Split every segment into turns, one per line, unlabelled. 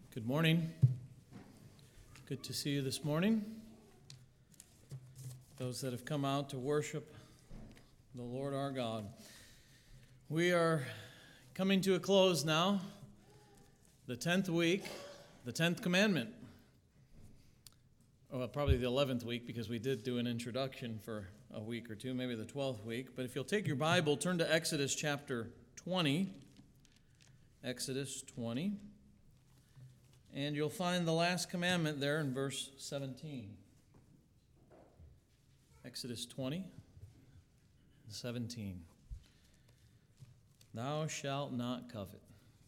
Good morning. Good to see you this morning. Those that have come out to worship the Lord our God. We are coming to a close now. The 10th week, the 10th commandment. Well, probably the 11th week because we did do an introduction for a week or two, maybe the 12th week. But if you'll take your Bible, turn to Exodus chapter 20. Exodus 20. And you'll find the last commandment there in verse 17. Exodus 20, 17. Thou shalt not covet.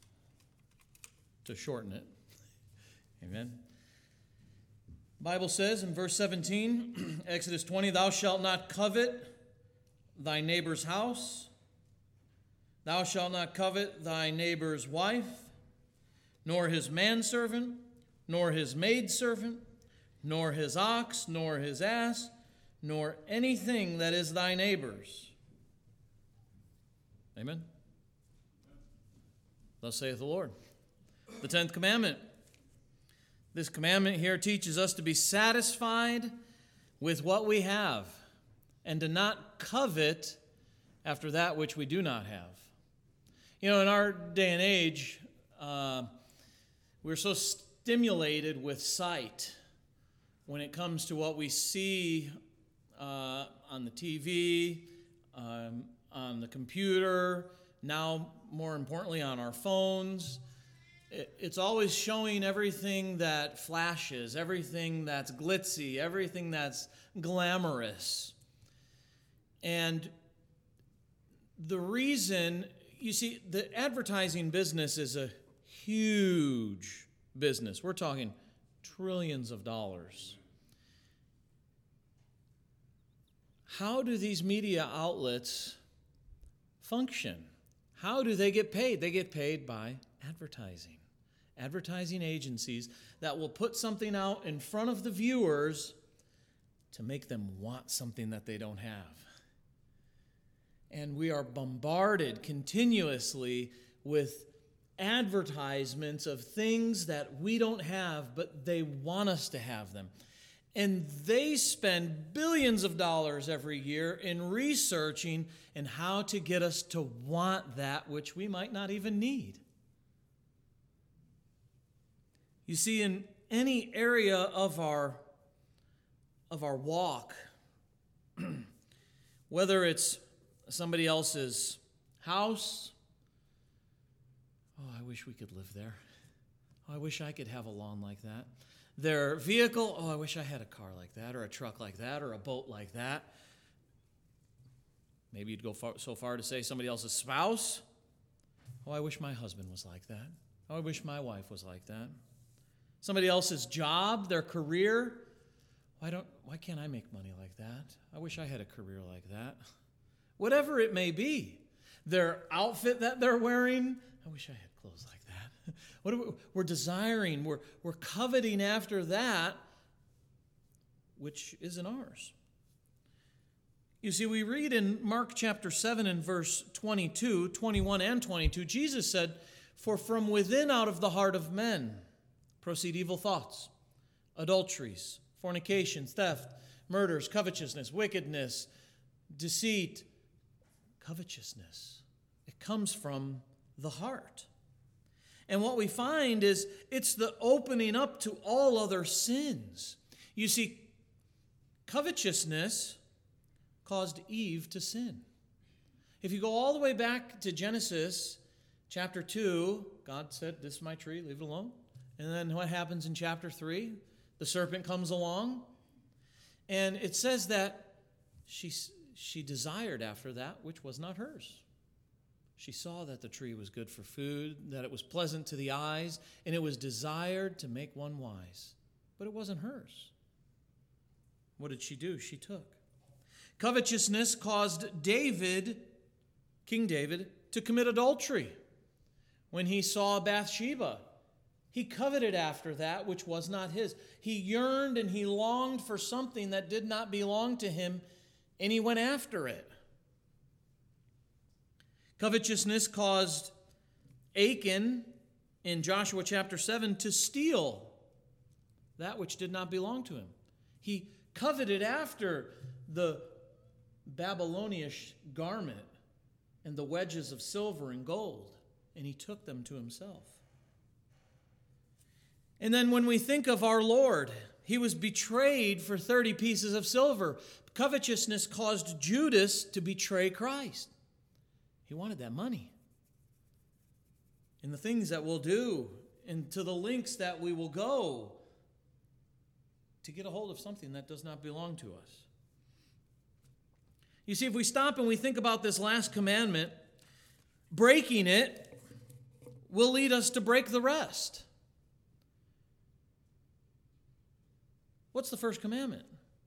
To shorten it. Amen. The Bible says in verse 17, Exodus 20, Thou shalt not covet thy neighbor's house. Thou shalt not covet thy neighbor's wife, nor his manservant, nor his maidservant, nor his ox, nor his ass, nor anything that is thy neighbor's. Amen? Thus saith the Lord. The 10th commandment. This commandment here teaches us to be satisfied with what we have and to not covet after that which we do not have. You know, in our day and age, we're so stimulated with sight when it comes to what we see on the TV, on the computer, now more importantly on our phones. It's always showing everything that flashes, everything that's glitzy, everything that's glamorous. And the reason, you see, the advertising business is a huge business. We're talking trillions of dollars. How do these media outlets function? How do they get paid? They get paid by advertising. Advertising agencies that will put something out in front of the viewers to make them want something that they don't have. And we are bombarded continuously with advertisements of things that we don't have, but they want us to have them. And they spend billions of dollars every year in researching and how to get us to want that which we might not even need. You see, in any area of our walk, whether it's somebody else's house, oh, I wish we could live there. Oh, I wish I could have a lawn like that. Their vehicle, oh, I wish I had a car like that, or a truck like that, or a boat like that. Maybe you'd go so far to say somebody else's spouse. Oh, I wish my husband was like that. Oh, I wish my wife was like that. Somebody else's job, their career. Why can't I make money like that? I wish I had a career like that. Whatever it may be. Their outfit that they're wearing, I wish I had clothes like that. We're desiring, we're coveting after that which isn't ours. You see, we read in Mark chapter 7 and verse 22, 21 and 22, Jesus said, For from within out of the heart of men proceed evil thoughts, adulteries, fornications, theft, murders, covetousness, wickedness, deceit, covetousness. It comes from the heart. And what we find is it's the opening up to all other sins. You see, covetousness caused Eve to sin. If you go all the way back to Genesis chapter 2, God said, This is my tree, leave it alone. And then what happens in chapter 3? The serpent comes along. And it says that she desired after that which was not hers. She saw that the tree was good for food, that it was pleasant to the eyes, and it was desired to make one wise. But it wasn't hers. What did she do? She took. Covetousness caused David, King David, to commit adultery. When he saw Bathsheba, he coveted after that which was not his. He yearned and he longed for something that did not belong to him, and he went after it. Covetousness caused Achan in Joshua chapter 7 to steal that which did not belong to him. He coveted after the Babylonish garment and the wedges of silver and gold, and he took them to himself. And then when we think of our Lord, he was betrayed for 30 pieces of silver. Covetousness caused Judas to betray Christ. He wanted that money. And the things that we'll do, and to the lengths that we will go to get a hold of something that does not belong to us. You see, if we stop and we think about this last commandment, breaking it will lead us to break the rest. What's the first commandment?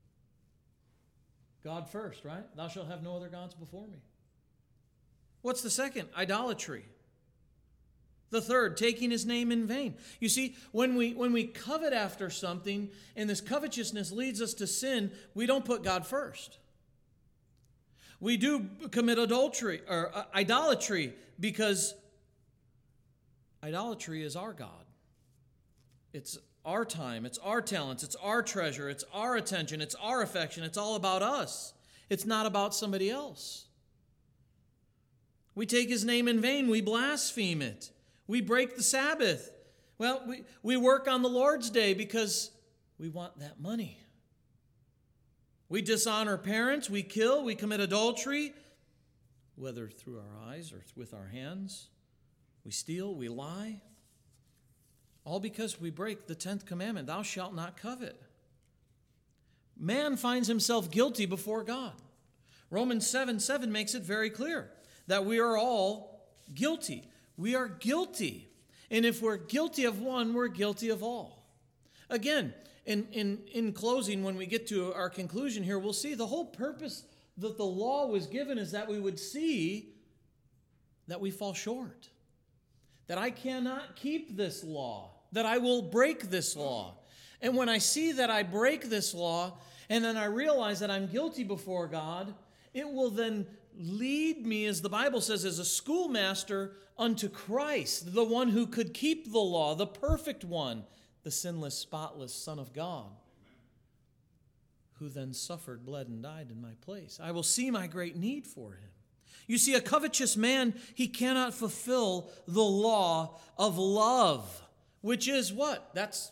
God first, right? Thou shalt have no other gods before me. What's the second? Idolatry. The third, taking his name in vain. You see, when we covet after something and this covetousness leads us to sin, we don't put God first. We do commit adultery or idolatry because idolatry is our God. It's our time, it's our talents, it's our treasure, it's our attention, it's our affection. It's all about us. It's not about somebody else. We take his name in vain. We blaspheme it. We break the Sabbath. Well, we work on the Lord's Day because we want that money. We dishonor parents. We kill. We commit adultery, whether through our eyes or with our hands. We steal. We lie. All because we break the 10th commandment, thou shalt not covet. Man finds himself guilty before God. Romans 7:7 makes it very clear that we are all guilty. We are guilty. And if we're guilty of one, we're guilty of all. Again, in closing, when we get to our conclusion here, we'll see the whole purpose that the law was given is that we would see that we fall short. That I cannot keep this law. That I will break this law. And when I see that I break this law, and then I realize that I'm guilty before God, it will then lead me, as the Bible says, as a schoolmaster unto Christ, the one who could keep the law, the perfect one, the sinless, spotless Son of God, who then suffered, bled, and died in my place. I will see my great need for him. You see, a covetous man, he cannot fulfill the law of love, which is what? That's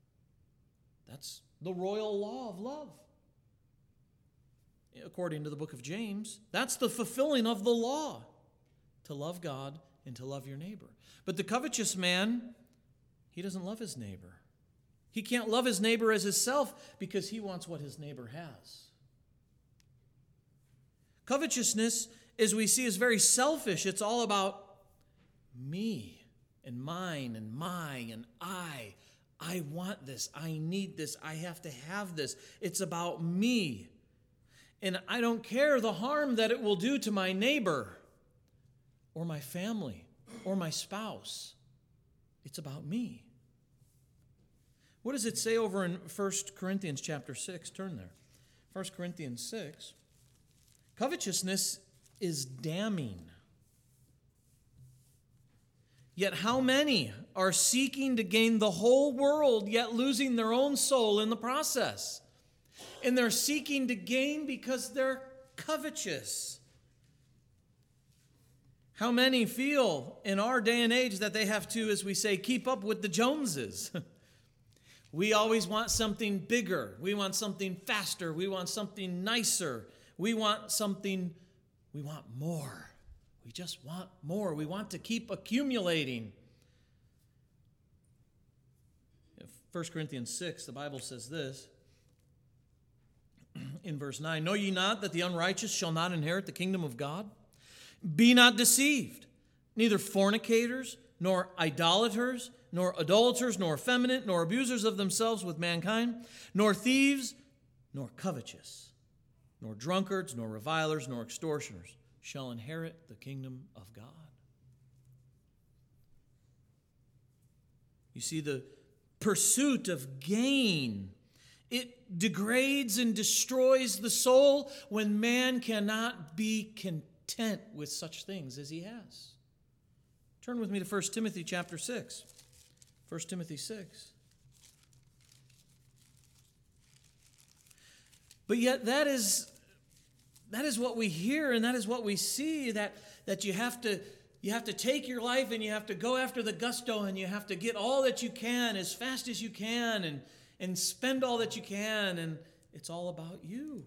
the royal law of love. According to the book of James, that's the fulfilling of the law, to love God and to love your neighbor. But the covetous man, he doesn't love his neighbor. He can't love his neighbor as himself because he wants what his neighbor has. Covetousness, as we see, is very selfish. It's all about me and mine and my and I. I want this. I need this. I have to have this. It's about me. And I don't care the harm that it will do to my neighbor or my family or my spouse. It's about me. What does it say over in 1 Corinthians chapter 6? Turn there. 1 Corinthians 6. Covetousness is damning. Yet how many are seeking to gain the whole world, yet losing their own soul in the process? And they're seeking to gain because they're covetous. How many feel in our day and age that they have to, as we say, keep up with the Joneses? We always want something bigger. We want something faster. We want something nicer. We want more. We just want more. We want to keep accumulating. In 1 Corinthians 6, the Bible says this. In verse 9, know ye not that the unrighteous shall not inherit the kingdom of God? Be not deceived, neither fornicators, nor idolaters, nor adulterers, nor effeminate, nor abusers of themselves with mankind, nor thieves, nor covetous, nor drunkards, nor revilers, nor extortioners shall inherit the kingdom of God. You see, the pursuit of gain, it degrades and destroys the soul when man cannot be content with such things as he has. Turn with me to 1 Timothy chapter 6. 1 Timothy 6. But yet that is what we hear and that is what we see, that you have to take your life and you have to go after the gusto and you have to get all that you can as fast as you can and spend all that you can, and it's all about you.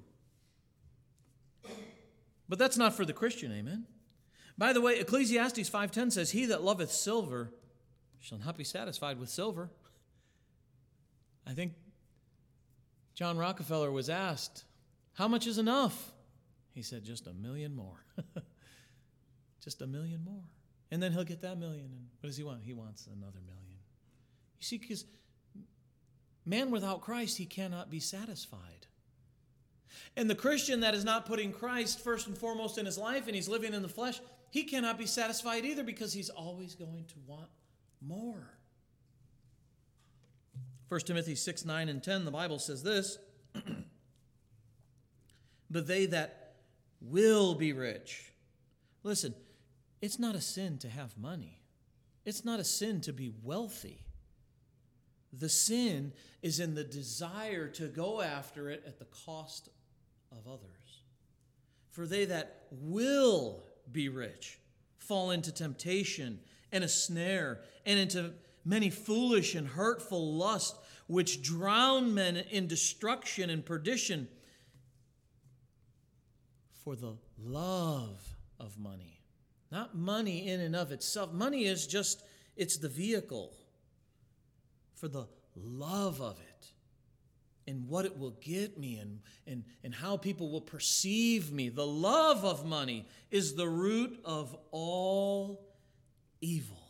But that's not for the Christian, amen? By the way, Ecclesiastes 5:10 says, "He that loveth silver shall not be satisfied with silver." I think John Rockefeller was asked, "How much is enough?" He said, "Just 1,000,000 more." Just 1,000,000 more. And then he'll get that million. And what does he want? He wants another million. You see, because man without Christ, he cannot be satisfied. And the Christian that is not putting Christ first and foremost in his life and he's living in the flesh, he cannot be satisfied either, because he's always going to want more. 1 Timothy 6:9 and 10, the Bible says this, "But they that will be rich." Listen, it's not a sin to have money. It's not a sin to be wealthy. The sin is in the desire to go after it at the cost of others. "For they that will be rich fall into temptation and a snare, and into many foolish and hurtful lusts, which drown men in destruction and perdition. For the love of money." Not money in and of itself. Money is just, it's the vehicle. For the love of it, and what it will get me, and how people will perceive me. The love of money is the root of all evil.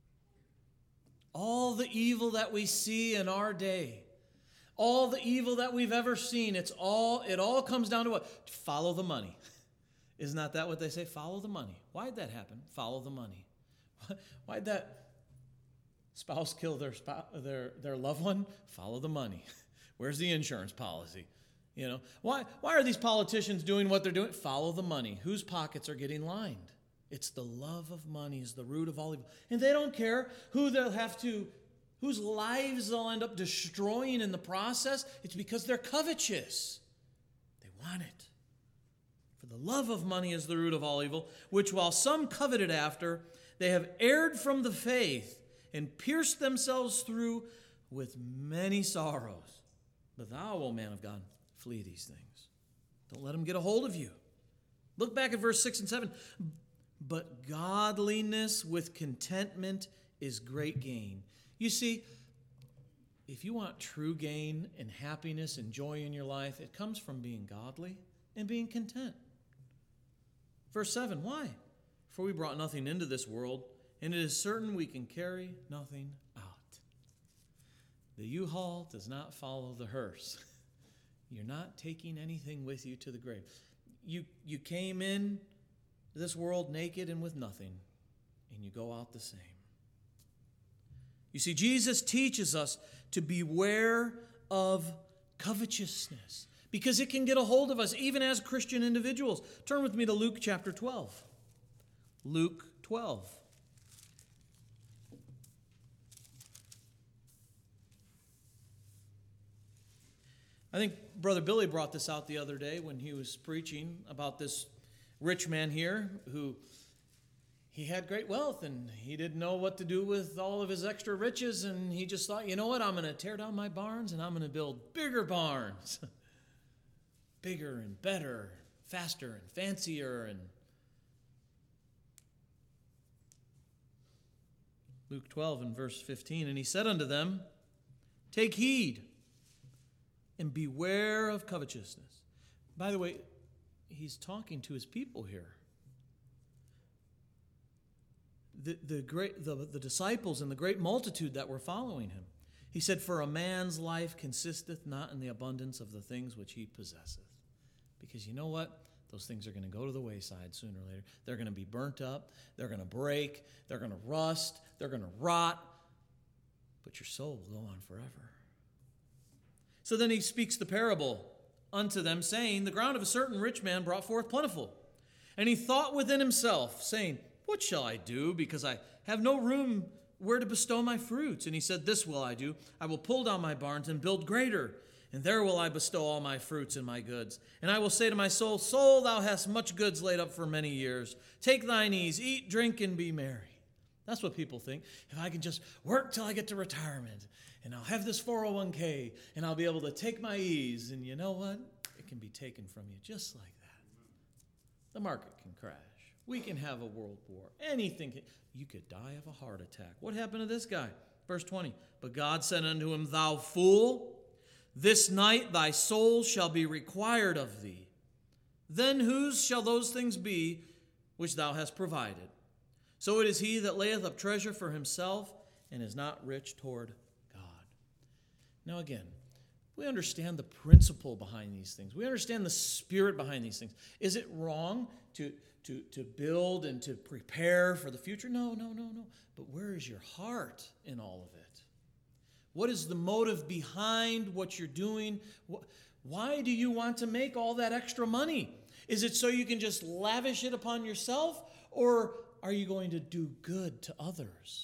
All the evil that we see in our day, all the evil that we've ever seen, it all comes down to what? Follow the money. Isn't that what they say? Follow the money. Why'd that happen? Follow the money. Why'd that spouse kill their loved one? Follow the money. Where's the insurance policy? Why are these politicians doing what they're doing? Follow the money. Whose pockets are getting lined? It's the love of money is the root of all evil. And they don't care whose lives they'll end up destroying in the process. It's because they're covetous. They want it. For the love of money is the root of all evil, which while some coveted after, they have erred from the faith and pierced themselves through with many sorrows. But thou, O man of God, flee these things. Don't let them get a hold of you. Look back at verse 6 and 7. "But godliness with contentment is great gain." You see, if you want true gain and happiness and joy in your life, it comes from being godly and being content. Verse 7, why? "For we brought nothing into this world, and it is certain we can carry nothing out." The U-Haul does not follow the hearse. You're not taking anything with you to the grave. You came in this world naked and with nothing, and you go out the same. You see, Jesus teaches us to beware of covetousness, because it can get a hold of us even as Christian individuals. Turn with me to Luke chapter 12. Luke 12. I think Brother Billy brought this out the other day when he was preaching about this rich man here who he had great wealth and he didn't know what to do with all of his extra riches, and he just thought, you know what, I'm going to tear down my barns and I'm going to build bigger barns. Bigger and better, faster and fancier. And Luke 12 and verse 15, "And he said unto them, Take heed and beware of covetousness." By the way, he's talking to his people here. The disciples and the great multitude that were following him. He said, "For a man's life consisteth not in the abundance of the things which he possesseth." Because you know what? Those things are going to go to the wayside sooner or later. They're going to be burnt up. They're going to break. They're going to rust. They're going to rot. But your soul will go on forever. So then he speaks the parable unto them, saying, "The ground of a certain rich man brought forth plentiful. And he thought within himself, saying, What shall I do? Because I have no room where to bestow my fruits. And he said, This will I do. I will pull down my barns and build greater, and there will I bestow all my fruits and my goods. And I will say to my soul, Soul, thou hast much goods laid up for many years. Take thine ease, eat, drink, and be merry. That's what people think. If I can just work till I get to retirement, and I'll have this 401k, and I'll be able to take my ease. And you know what? It can be taken from you just like that. The market can crash. We can have a world war. Anything. You could die of a heart attack. What happened to this guy? Verse 20. But God said unto him, Thou fool, this night thy soul shall be required of thee. Then whose shall those things be which thou hast provided? So it is he that layeth up treasure for himself and is not rich toward God. Now again, we understand the principle behind these things. We understand the spirit behind these things. Is it wrong to build and to prepare for the future? No. But where is your heart in all of it? What is the motive behind what you're doing? Why do you want to make all that extra money? Is it so you can just lavish it upon yourself, or are you going to do good to others?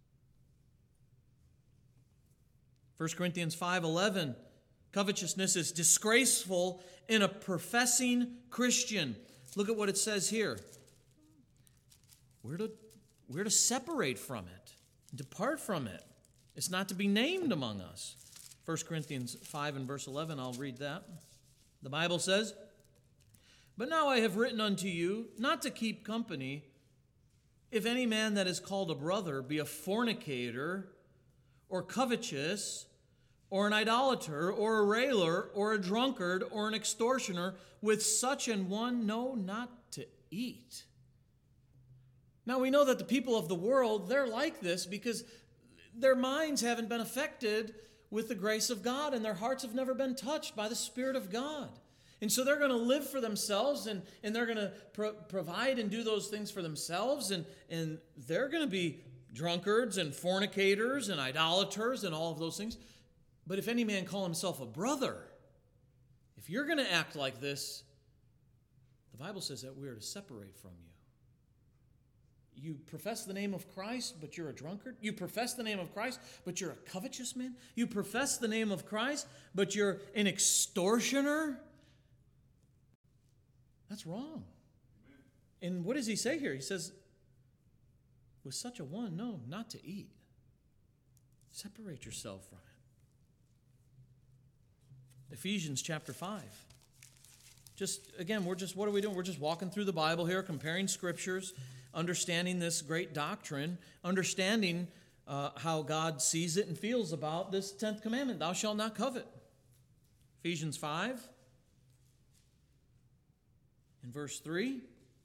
1 Corinthians 5:11, covetousness is disgraceful in a professing Christian. Look at what it says here. We're to separate from it, depart from it. It's not to be named among us. 1 Corinthians 5 and verse 11, I'll read that. The Bible says, But now I have written unto you not to keep company, if any man that is called a brother be a fornicator, or covetous, or an idolater, or a railer, or a drunkard, or an extortioner, with such an one know not to eat. Now we know that the people of the world, they're like this because their minds haven't been affected with the grace of God, and their hearts have never been touched by the Spirit of God. And so they're going to live for themselves, and they're going to provide and do those things for themselves, and they're going to be drunkards and fornicators and idolaters and all of those things. But if any man call himself a brother, if you're going to act like this, the Bible says that we are to separate from you. You profess the name of Christ, but you're a drunkard. You profess the name of Christ, but you're a covetous man. You profess the name of Christ, but you're an extortioner. That's wrong. And what does he say here? He says, with such a one, no, not to eat. Separate yourself from it. Ephesians chapter 5. What are we doing? We're just walking through the Bible here, comparing scriptures, understanding this great doctrine, understanding how God sees it and feels about this 10th commandment, thou shalt not covet. Ephesians 5, in verse 3.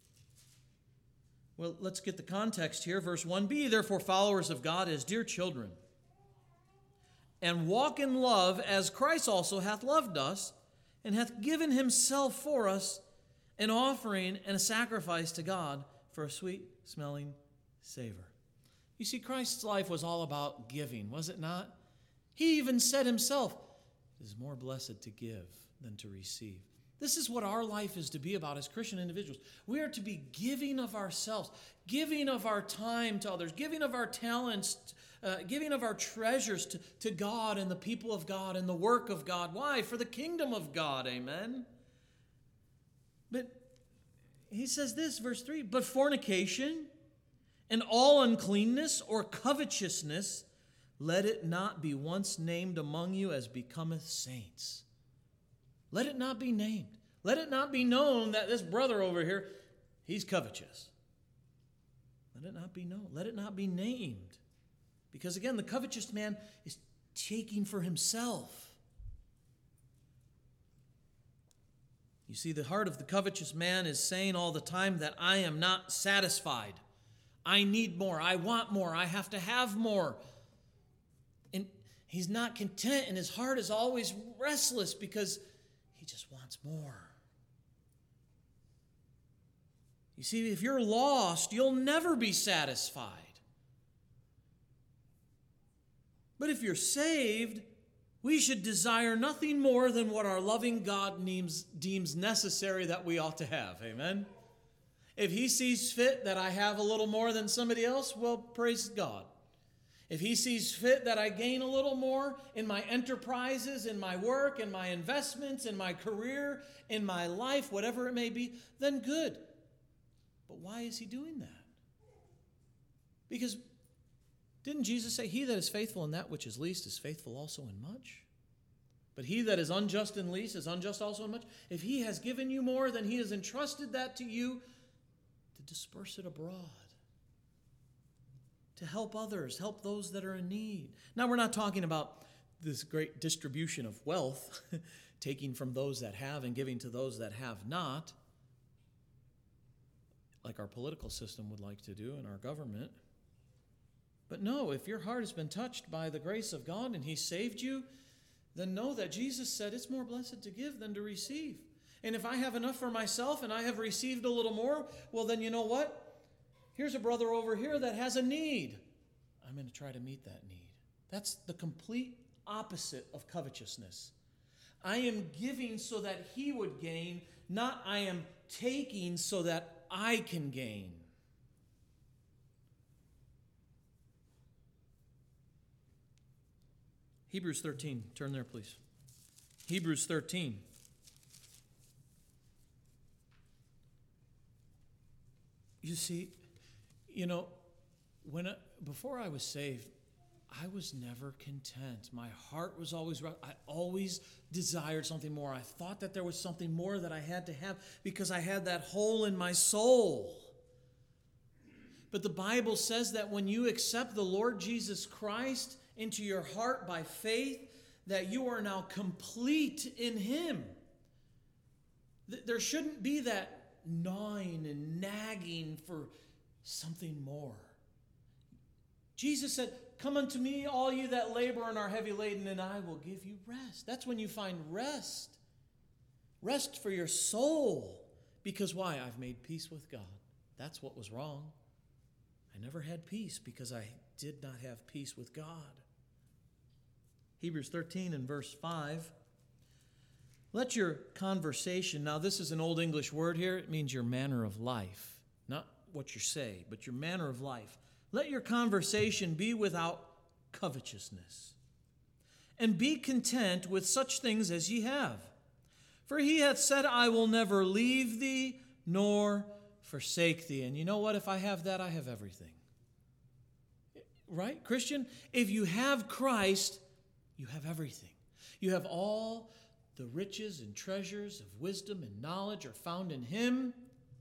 Well, let's get the context here. Verse 1, Be ye therefore followers of God as dear children, and walk in love as Christ also hath loved us, and hath given himself for us, an offering and a sacrifice to God for a sweet-smelling savor. You see, Christ's life was all about giving, was it not? He even said himself, it is more blessed to give than to receive. This is what our life is to be about as Christian individuals. We are to be giving of ourselves, giving of our time to others, giving of our talents, giving of our treasures to God and the people of God and the work of God. Why? For the kingdom of God, amen? But he says this, verse 3, But fornication and all uncleanness or covetousness, let it not be once named among you as becometh saints. Let it not be named. Let it not be known that this brother over here, he's covetous. Let it not be known. Let it not be named. Because again, the covetous man is taking for himself. You see, the heart of the covetous man is saying all the time that I am not satisfied. I need more. I want more. I have to have more. And he's not content, and his heart is always restless because he just wants more. You see, if you're lost, you'll never be satisfied. But if you're saved, we should desire nothing more than what our loving God deems necessary that we ought to have. Amen? If he sees fit that I have a little more than somebody else, well, praise God. If he sees fit that I gain a little more in my enterprises, in my work, in my investments, in my career, in my life, whatever it may be, then good. But why is he doing that? Because didn't Jesus say, he that is faithful in that which is least is faithful also in much? But he that is unjust in least is unjust also in much. If he has given you more, then he has entrusted that to you to disperse it abroad, to help others, help those that are in need. Now, we're not talking about this great distribution of wealth, taking from those that have and giving to those that have not, like our political system would like to do in our government. But no, if your heart has been touched by the grace of God and he saved you, then know that Jesus said it's more blessed to give than to receive. And if I have enough for myself and I have received a little more, well, then you know what? Here's a brother over here that has a need. I'm going to try to meet that need. That's the complete opposite of covetousness. I am giving so that he would gain, not I am taking so that I can gain. Hebrews 13. Turn there, please. Hebrews 13. You see, before I was saved, I was never content. My heart was always right. I always desired something more. I thought that there was something more that I had to have because I had that hole in my soul. But the Bible says that when you accept the Lord Jesus Christ into your heart by faith, that you are now complete in him. There shouldn't be that gnawing and nagging for something more. Jesus said, come unto me, all you that labor and are heavy laden, and I will give you rest. That's when you find rest. Rest for your soul. Because why? I've made peace with God. That's what was wrong. I never had peace because I did not have peace with God. Hebrews 13 and verse 5. Let your conversation, now this is an old English word here, it means your manner of life. Not what you say, but your manner of life. Let your conversation be without covetousness. And be content with such things as ye have. For he hath said, I will never leave thee nor forsake thee. And you know what? If I have that, I have everything. Right, Christian? If you have Christ, you have everything. You have all the riches and treasures of wisdom and knowledge are found in him.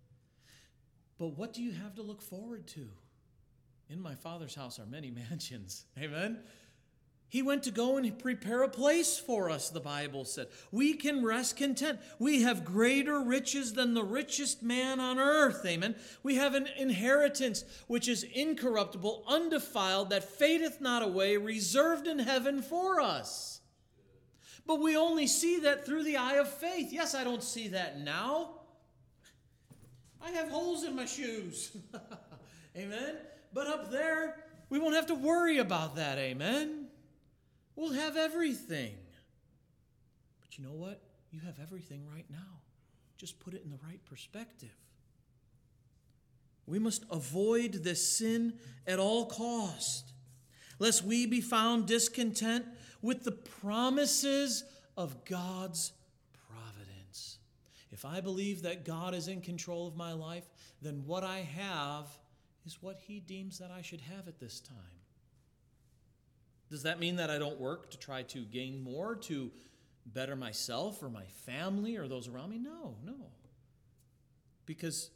But what do you have to look forward to? In my Father's house are many mansions. Amen? He went to go and prepare a place for us, the Bible said. We can rest content. We have greater riches than the richest man on earth. Amen? We have an inheritance which is incorruptible, undefiled, that fadeth not away, reserved in heaven for us. But we only see that through the eye of faith. Yes, I don't see that now. I have holes in my shoes. Amen? But up there, we won't have to worry about that. Amen? We'll have everything. But you know what? You have everything right now. Just put it in the right perspective. We must avoid this sin at all cost, lest we be found discontent with the promises of God's providence. If I believe that God is in control of my life, then what I have is what he deems that I should have at this time. Does that mean that I don't work to try to gain more, to better myself or my family or those around me? No. Because,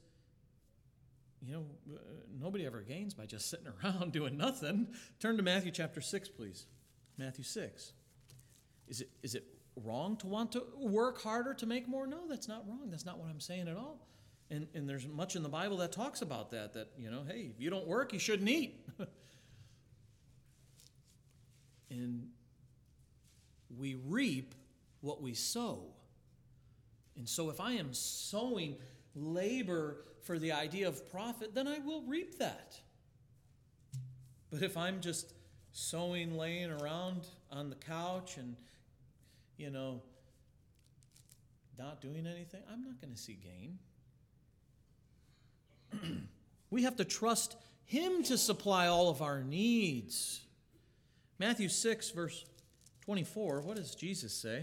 nobody ever gains by just sitting around doing nothing. Turn to Matthew chapter 6, please. Matthew 6. Is it wrong to want to work harder to make more? No, that's not wrong. That's not what I'm saying at all. And there's much in the Bible that talks about that, hey, if you don't work, you shouldn't eat. And we reap what we sow. And so if I am sowing labor for the idea of profit, then I will reap that. But if I'm just sowing, laying around on the couch and, not doing anything, I'm not going to see gain. We have to trust Him to supply all of our needs. Matthew 6, verse 24, what does Jesus say?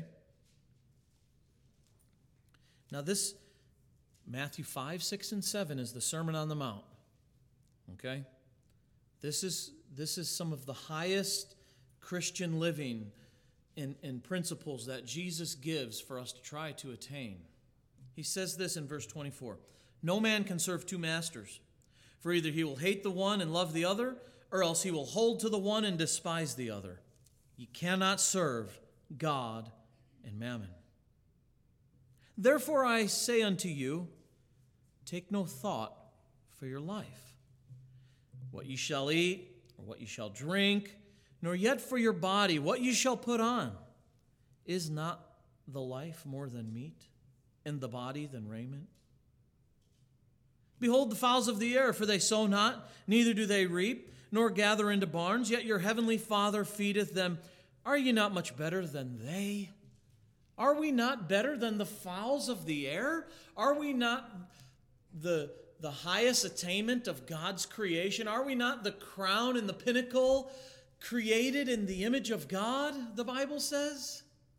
Now this, Matthew 5, 6, and 7 is the Sermon on the Mount. Okay? This is some of the highest Christian living and principles that Jesus gives for us to try to attain. He says this in verse 24, "No man can serve two masters, for either he will hate the one and love the other, or else he will hold to the one and despise the other. You cannot serve God and mammon. Therefore I say unto you, take no thought for your life, what ye shall eat, or what ye shall drink, nor yet for your body, what ye shall put on. Is not the life more than meat, and the body than raiment? Behold the fowls of the air, for they sow not, neither do they reap, nor gather into barns, yet your heavenly Father feedeth them. Are ye not much better than they? Are we not better than the fowls of the air? Are we not the highest attainment of God's creation? Are we not the crown and the pinnacle created in the image of God, the Bible says?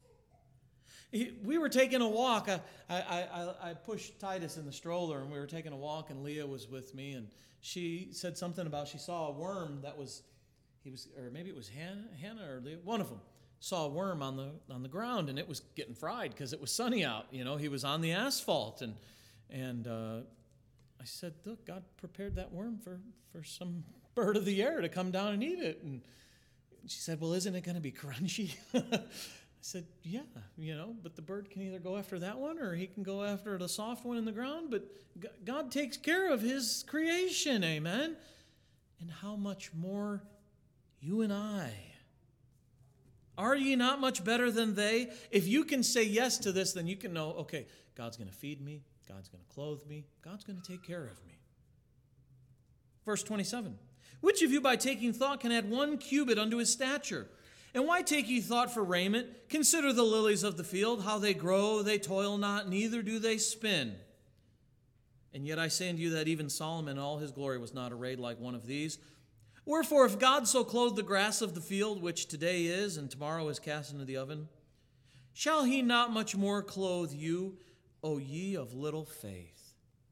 We were taking a walk. I pushed Titus in the stroller, and we were taking a walk, and Leah was with me, and she said something about she saw a worm or maybe it was Hannah or Leah, one of them saw a worm on the ground, and it was getting fried because it was sunny out. He was on the asphalt, and I said, look, God prepared that worm for some bird of the air to come down and eat it. And she said, well, isn't it going to be crunchy? I said, yeah, but the bird can either go after that one or he can go after the soft one in the ground. But God takes care of His creation, amen? And how much more you and I? Are ye not much better than they? If you can say yes to this, then you can know, okay, God's going to feed me. God's going to clothe me. God's going to take care of me. Verse 27, which of you by taking thought can add 1 cubit unto his stature? And why take ye thought for raiment? Consider the lilies of the field, how they grow, they toil not, neither do they spin. And yet I say unto you that even Solomon in all his glory was not arrayed like one of these. Wherefore, if God so clothe the grass of the field, which today is, and tomorrow is cast into the oven, shall He not much more clothe you, O ye of little faith?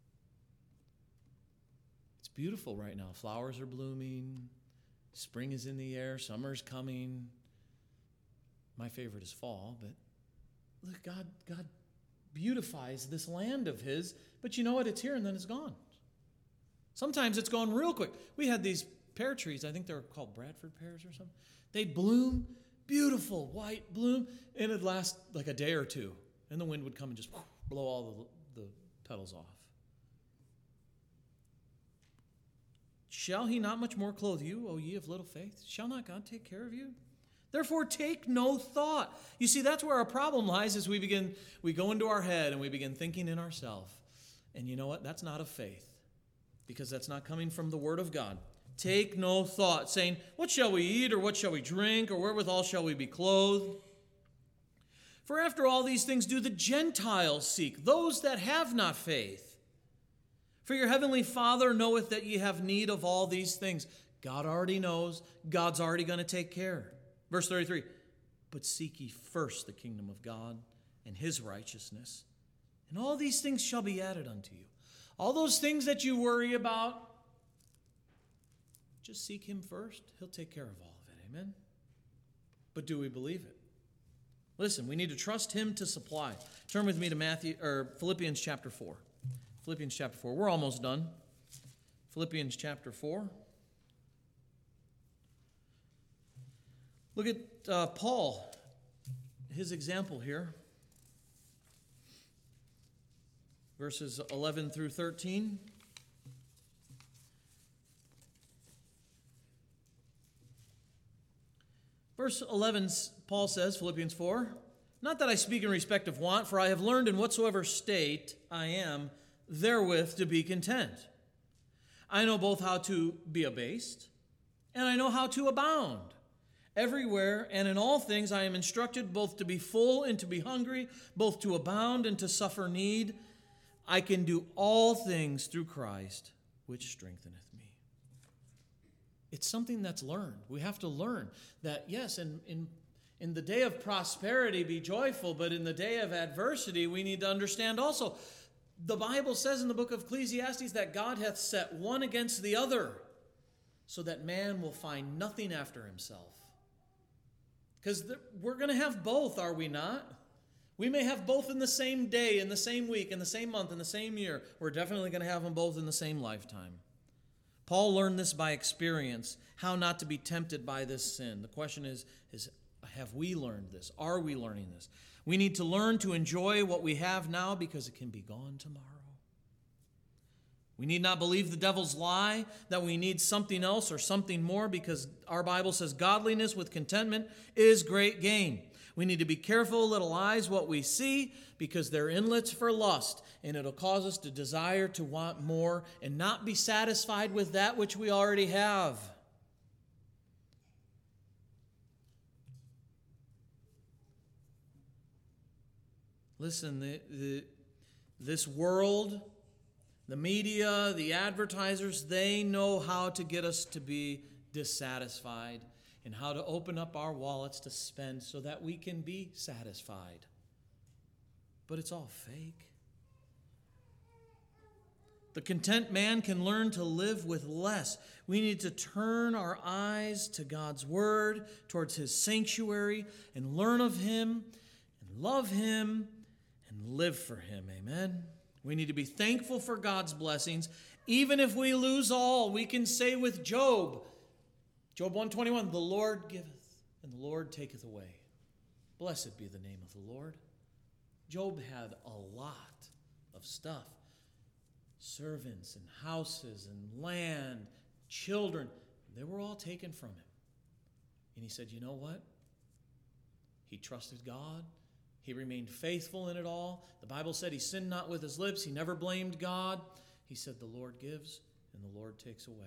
It's beautiful right now. Flowers are blooming. Spring is in the air. Summer's coming. My favorite is fall, but look, God beautifies this land of His, but you know what? It's here and then it's gone. Sometimes it's gone real quick. We had these pear trees, I think they were called Bradford pears or something. They'd bloom, beautiful white bloom, and it'd last like a day or two. And the wind would come and just blow all the petals off. Shall He not much more clothe you, O ye of little faith? Shall not God take care of you? Therefore take no thought. You see, that's where our problem lies, is we go into our head and we begin thinking in ourselves. And you know what? That's not of faith, because that's not coming from the Word of God. Take no thought, saying, what shall we eat, or what shall we drink, or wherewithal shall we be clothed? For after all these things do the Gentiles seek, those that have not faith. For your heavenly Father knoweth that ye have need of all these things. God already knows. God's already going to take care. Verse 33, but seek ye first the kingdom of God and His righteousness, and all these things shall be added unto you. All those things that you worry about, just seek Him first. He'll take care of all of it. Amen? But do we believe it? Listen, we need to trust Him to supply. Turn with me to Philippians chapter 4. Philippians chapter 4. We're almost done. Philippians chapter 4. Look at Paul, his example here. Verses 11 through 13. Verse 11, Paul says, Philippians 4, not that I speak in respect of want, for I have learned in whatsoever state I am, therewith to be content. I know both how to be abased, and I know how to abound. Everywhere and in all things I am instructed both to be full and to be hungry, both to abound and to suffer need. I can do all things through Christ, which strengtheneth me. It's something that's learned. We have to learn that, yes, in the day of prosperity, be joyful, but in the day of adversity, we need to understand also, the Bible says in the book of Ecclesiastes that God hath set one against the other, so that man will find nothing after himself. Because we're going to have both, are we not? We may have both in the same day, in the same week, in the same month, in the same year. We're definitely going to have them both in the same lifetime. Paul learned this by experience, how not to be tempted by this sin. The question is have we learned this? Are we learning this? We need to learn to enjoy what we have now because it can be gone tomorrow. We need not believe the devil's lie that we need something else or something more, because our Bible says godliness with contentment is great gain. We need to be careful, little eyes, what we see, because they're inlets for lust, and it'll cause us to desire to want more and not be satisfied with that which we already have. Listen, this world, the media, the advertisers, they know how to get us to be dissatisfied and how to open up our wallets to spend so that we can be satisfied. But it's all fake. The content man can learn to live with less. We need to turn our eyes to God's word, towards his sanctuary, and learn of him, and love him, and live for him. Amen. We need to be thankful for God's blessings. Even if we lose all, we can say with Job 121, the Lord giveth, and the Lord taketh away. Blessed be the name of the Lord. Job had a lot of stuff. Servants and houses and land, children. They were all taken from him. And he said, you know what? He trusted God. He remained faithful in it all. The Bible said he sinned not with his lips. He never blamed God. He said, the Lord gives and the Lord takes away.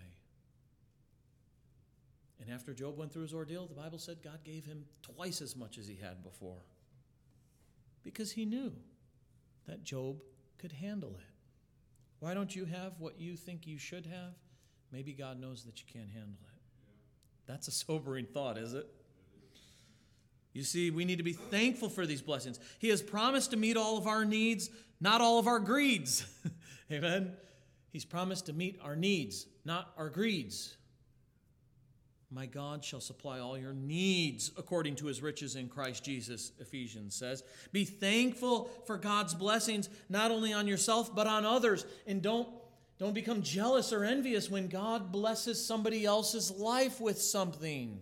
And after Job went through his ordeal, the Bible said God gave him twice as much as he had before. Because he knew that Job could handle it. Why don't you have what you think you should have? Maybe God knows that you can't handle it. That's a sobering thought, is it? You see, we need to be thankful for these blessings. He has promised to meet all of our needs, not all of our greeds. Amen? He's promised to meet our needs, not our greeds. My God shall supply all your needs according to his riches in Christ Jesus, Ephesians says. Be thankful for God's blessings, not only on yourself, but on others. And don't become jealous or envious when God blesses somebody else's life with something.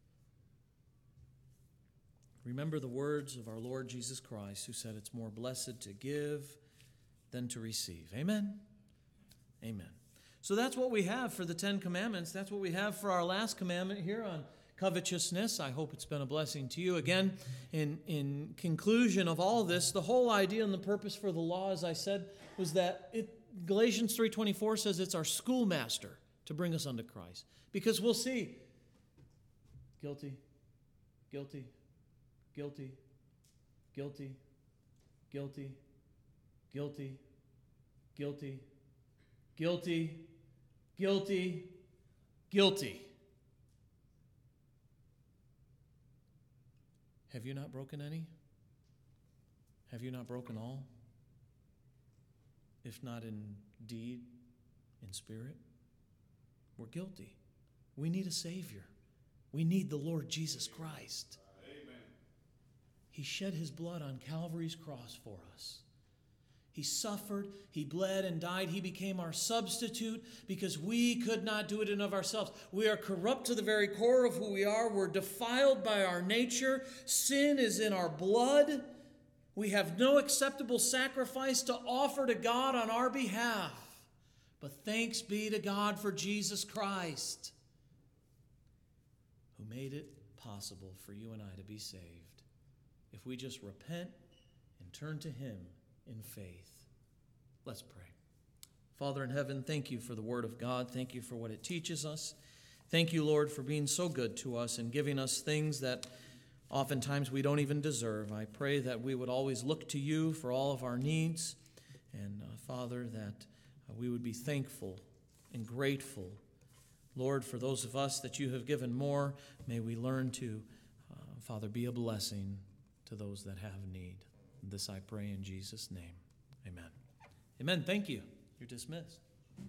Remember the words of our Lord Jesus Christ, who said it's more blessed to give than to receive. Amen? Amen. So that's what we have for the Ten Commandments. That's what we have for our last commandment here on covetousness. I hope it's been a blessing to you. Again, in conclusion of all this, the whole idea and the purpose for the law, as I said, was that Galatians 3:24 says it's our schoolmaster to bring us unto Christ. Because we'll see, guilty, guilty, guilty, guilty, guilty, guilty, guilty, guilty, guilty, guilty. Have you not broken any? Have you not broken all? If not in deed, in spirit? We're guilty. We need a Savior. We need the Lord Jesus Christ. Amen. He shed his blood on Calvary's cross for us. He suffered, he bled and died. He became our substitute because we could not do it in of ourselves. We are corrupt to the very core of who we are. We're defiled by our nature. Sin is in our blood. We have no acceptable sacrifice to offer to God on our behalf. But thanks be to God for Jesus Christ, who made it possible for you and I to be saved. If we just repent and turn to him in faith. Let's pray. Father in heaven, thank you for the word of God. Thank you for what it teaches us. Thank you, Lord, for being so good to us and giving us things that oftentimes we don't even deserve. I pray that we would always look to you for all of our needs. And Father, that we would be thankful and grateful. Lord, for those of us that you have given more, may we learn to, Father, be a blessing to those that have need. This I pray in Jesus' name. Amen. Amen. Thank you. You're dismissed.